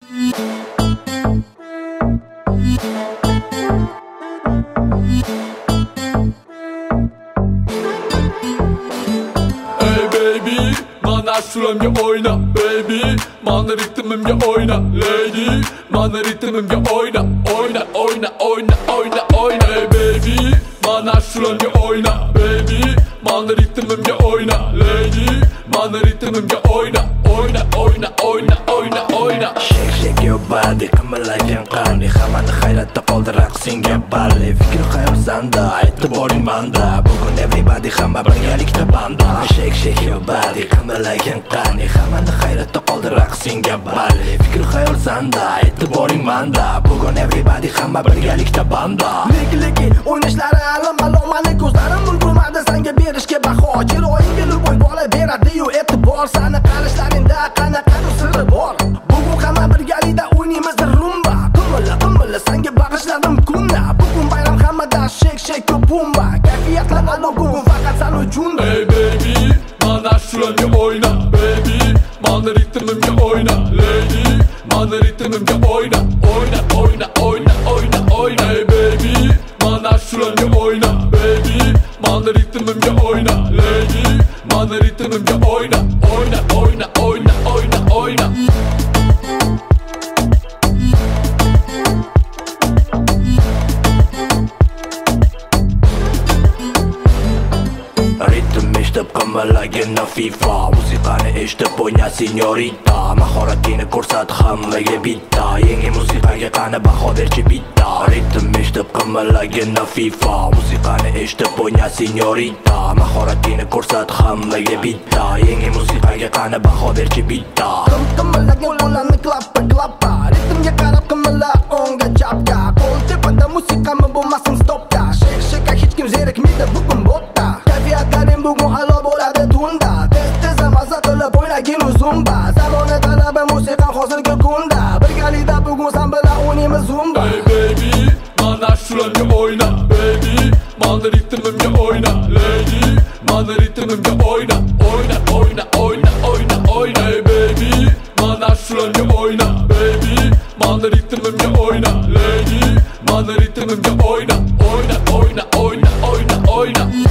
Baby, mana shulamga oyna baby, mana ritmimga oyna lady, mana ritmimga oyna oyna oyna oyna oyna oyna. Hey baby, mana shulamga oyna baby, mana ritmimga oyna lady, mana ritmimga oyna oyna oyna oyna oyna oyna. Shake shake your body, qimirlagan qani, hammani hayratda qoldiraq senga balli. Fikr xayol sanda, e'tiboring manda, bugun everybody hamma birgalikda banda. Shake shake your body, qimirlagan qani, hammani hayratda qoldiraq senga balli. Fikr xayol sanda, e'tiboring manda, bugun everybody hamma birgalikda banda. Leki o'ynashlari alam-alomani, ko'zlarim ulgurmadi senga berishga baho. Jiroyingga luboy bola beradi-yu e'tibor, sani qarashlaringda qanaqadir sirri bor. Bugun hamma birgalikda o'ynaymiz rumba, qimilla senga bag'ishladim kunna. Bugun bayram hammada shake shake pumba, kayfiyatlar alo bugun faqat sen uchun. Hey baby, mana shulamga oyna baby, mana ritmimga oyna lady, mana ritmimga oyna oyna oyna oyna oyna oyna. Hey baby, mana shulamga oyna baby, mana ritmimga oyna lady, mana ritmimga oyna oyna oyna oyna oyna oyna. Ritm eshitib qimirlagan FIFA, musiqani eshitib o'yna senyorita, mahoratingni ko'rsat hammaga bitta, yangi musiqaga qani baho berchi bitta. Ritm eshitib qimirlagan FIFA, musiqani eshitib o'yna senyorita, mahoratingni ko'rsat hammaga bitta, yangi musiqaga qani baho berchi bitta. Qimirlagan qo'llarni klappa, ritmga qarab qimilla o'ngga chapga, qo'l tepada musiqami bo'lmasin stopda. Shake shake hech kim zerikmaydi bugun botda. Kayfiyatlaring bugun a'lo bo'ladi tunda, tez maza qilib o'ynagin zumba. Zamona talabi musiqa hozirgi kunda, birgalikda bugun sen bilan o'ynaymiz zumba. Hey baby, mana shulamga oyna baby, mana ritmimga oyna lady, mana ritmimga oyna oyna oyna oyna oyna oyna. Hey baby, mana shulamga oyna baby, mana ritmimga oyna lady, mana ritmimga oyna oyna oyna oyna oyna oyna.